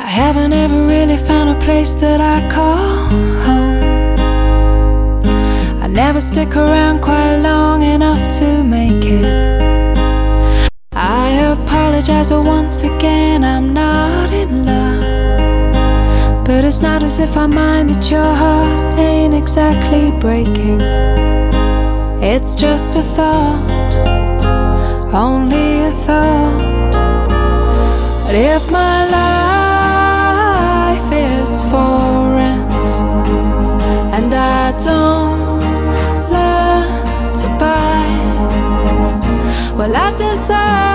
haven't ever really found a place that I call home. I never stick around quite long enough to make it. I apologize once again, I'm not in love. But it's not as if I mind that your heart ain't exactly breaking. It's just a thought, only a thought. But if my life is for rent and I don't learn to buy, well, I decide